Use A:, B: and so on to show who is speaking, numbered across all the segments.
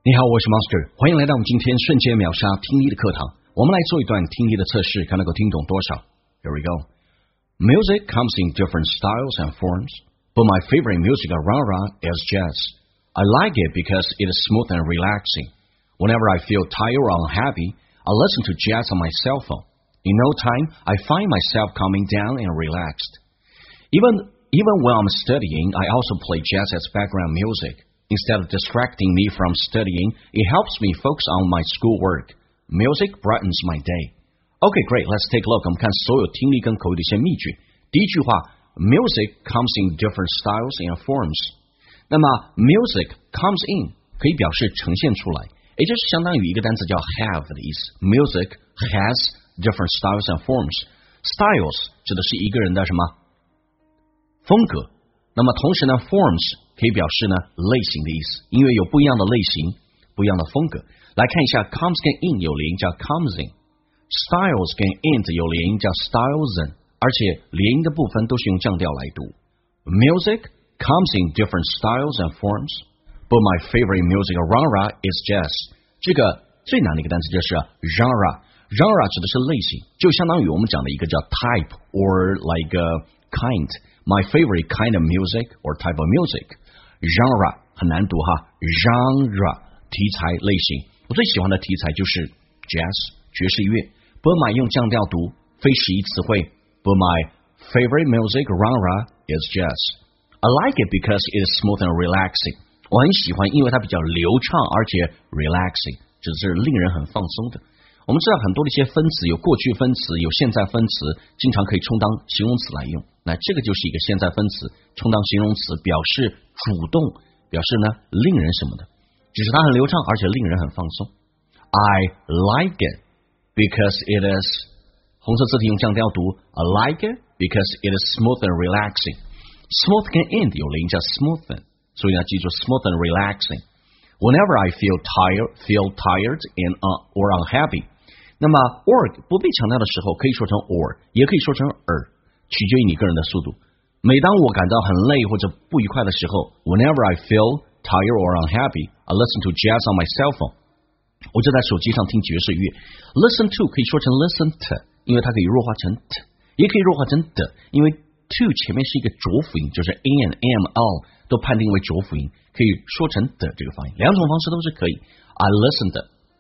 A: 你好，我是 Monster， 欢迎来到我们今天瞬间秒杀听力的课堂。我们来做一段听力的测试，看能够听懂多少。Here we go. Music comes in different styles and forms, but my favorite music around is jazz. I like it because it is smooth and relaxing. Whenever I feel tired or unhappy, I listen to jazz on my cell phone. In no time, I find myself calming down and relaxed. Even when I'm studying, I also play jazz as background music.Instead of distracting me from studying, it helps me focus on my schoolwork. Music brightens my day. Okay, great. Let's take a look. 我们看所有听力跟口语的一些秘诀。第一句话 ，Music comes in different styles and forms. 那么 music comes in 可以表示呈现出来，也就是相当于一个单词叫 have 的意思。Music has different styles and forms. Styles 指的是一个人的什么风格？那么同时呢 ，forms 可以表示呢类型的意思，因为有不一样的类型，不一样的风格。来看一下 comes 跟 in 有连音叫 comes in，styles 跟 int 有连音叫 styles in， 而且连音的部分都是用降调来读。Music comes in different styles and forms, but my favorite music genre is jazz. 这个最难的一个单词就是 genre。genre 指的是类型，就相当于我们讲的一个叫 type or like a kind。My favorite kind of music or type of music. Genre 很难读哈 ，genre 题材类型。我最喜欢的题材就是 jazz 爵士乐。But my 用降调读，非实义词汇。But my favorite music genre is jazz. I like it because it is smooth and relaxing. 我很喜欢，因为它比较流畅，而且 relaxing 只是令人很放松的。我们知道很多的一些分词，有过去分词，有现在分词，经常可以充当形容词来用。那这个就是一个现在分词，充当形容词，表示主动，表示呢令人什么的，只是它很流畅，而且令人很放松。I like it because it is 红色字体用降调读 I like it because it is smooth and relaxing. Smooth 跟 int 有连音叫 smoothen， 所以呢记住 smooth and relaxing。Whenever I feel tired and or unhappy， 那么 or 不被强调的时候，可以说成 or， 也可以说成 取决于你个人的速度。每当我感到很累或者不愉快的时候 ，Whenever I feel tired or unhappy, I listen to jazz on my cell phone。我就在手机上听爵士乐。Listen to 可以说成 listen to， 因为它可以弱化成 t， 也可以弱化成的，因为 to 前面是一个浊辅音，就是 n、m、l 都判定为浊辅音，可以说成的这个发音。两种方式都是可以。I listen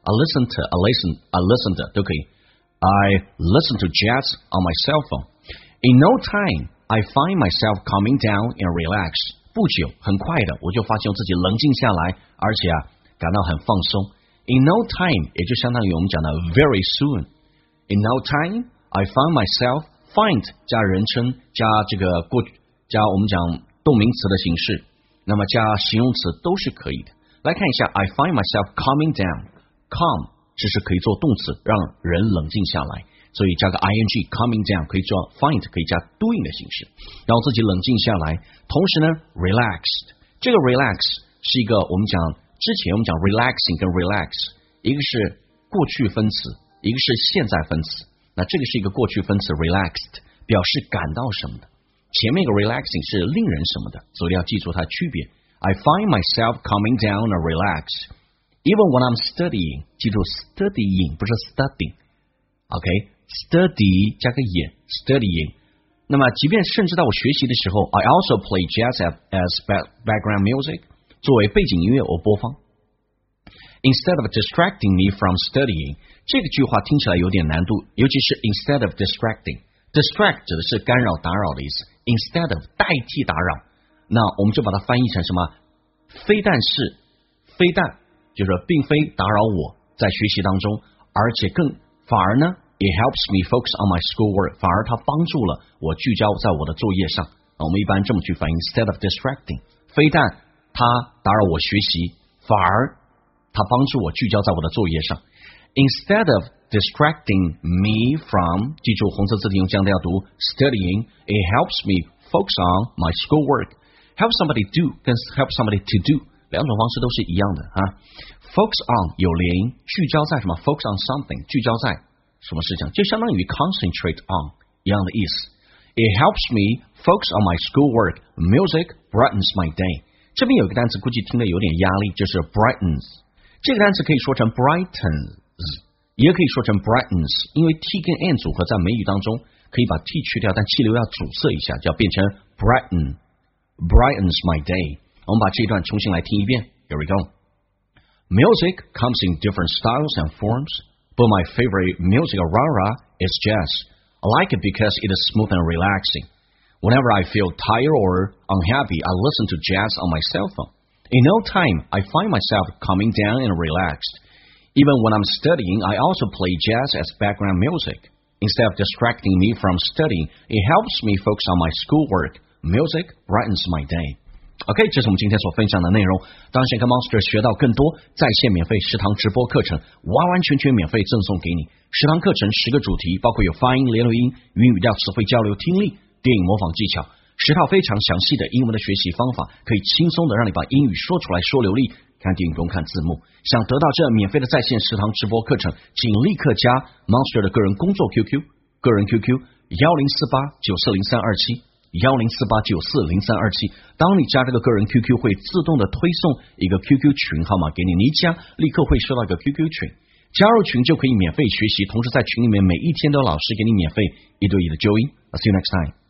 A: to 都可以。I listen to jazz on my cell phone.In no time, I find myself calming down and relaxed. 不久，很快的，我就发现我自己冷静下来，而且感到很放松。In no time， 也就相当于我们讲的 very soon. In no time, I find myself find 加人称加这个加我们讲动名词的形式，那么加形容词都是可以的。来看一下 I find myself calming down. Calm 只是可以做动词，让人冷静下来。所以加个 ing calming down 可以做 find 可以加 doing 的形式，让自己冷静下来。同时呢 relaxed 这个 relax 是一个我们讲之前我们讲 relaxing 跟 relax 一个是过去分词，一个是现在分词。那这个是一个过去分词 relaxed 表示感到什么的，前面一个 relaxing 是令人什么的，所以要记住它区别。I find myself calming down and relaxed even when I'm studying， 记住 studying 不是 studying。OK，study 加个眼 studying， 那么即便甚至到我学习的时候 I also play jazz as background music， 作为背景音乐我播放。Instead of distracting me from studying， 这个句话听起来有点难度，尤其是 instead of distracting， distract 指的是干扰打扰的意思， instead of 代替打扰，那我们就把它翻译成什么？非但就是并非打扰我在学习当中，而且反而呢It helps me focus on my schoolwork， 反而它帮助了我聚焦在我的作业上。我们一般这么去翻译 instead of distracting， 非但它打扰我学习，反而它帮助我聚焦在我的作业上。Instead of distracting me from， 记住红色字体用降调读 studying， it helps me focus on my schoolwork。 Help somebody do 跟 help somebody to do 两种方式都是一样的哈。Focus on 有连音，聚焦在什么 ？Focus on something， 聚焦在什么事情？就相当于 concentrate on 一样的意思。It helps me focus on my schoolwork. Music brightens my day. 这边有一个单词，估计听得有点压力，就是 brightens。 这个单词可以说成 brightens， 也可以说成 brightens， 因为 t 跟 n 组合在美语当中可以把 t 去掉，但气流要阻塞一下，就要变成 brightens my day。我们把这一段重新来听一遍。Here we go. Music comes in different styles and forms, but my favorite music genre is jazz. I like it because it is smooth and relaxing. Whenever I feel tired or unhappy, I listen to jazz on my cell phone. In no time, I find myself calming down and relaxed. Even when I'm studying, I also play jazz as background music. Instead of distracting me from studying, it helps me focus on my schoolwork. Music brightens my day.OK， 这是我们今天所分享的内容。当然想跟 Monster 学到更多在线免费10堂直播课程，完完全全免费赠送给你。10堂课程10个主题，包括有发音、连录音、语音语调、词汇交流、听力、电影模仿技巧，10套非常详细的英文的学习方法，可以轻松的让你把英语说出来，说流利。看电影不用看字幕。想得到这免费的在线10堂直播课程，请立刻加 Monster 的个人工作 QQ， 个人 QQ 1048940327。1048940327，当你加这个个人 QQ 会自动的推送一个 QQ 群号码给你，你一加立刻会收到一个 QQ 群，加入群就可以免费学习，同时在群里面每一天都有老师给你免费1对1的纠音。I'll see you next time.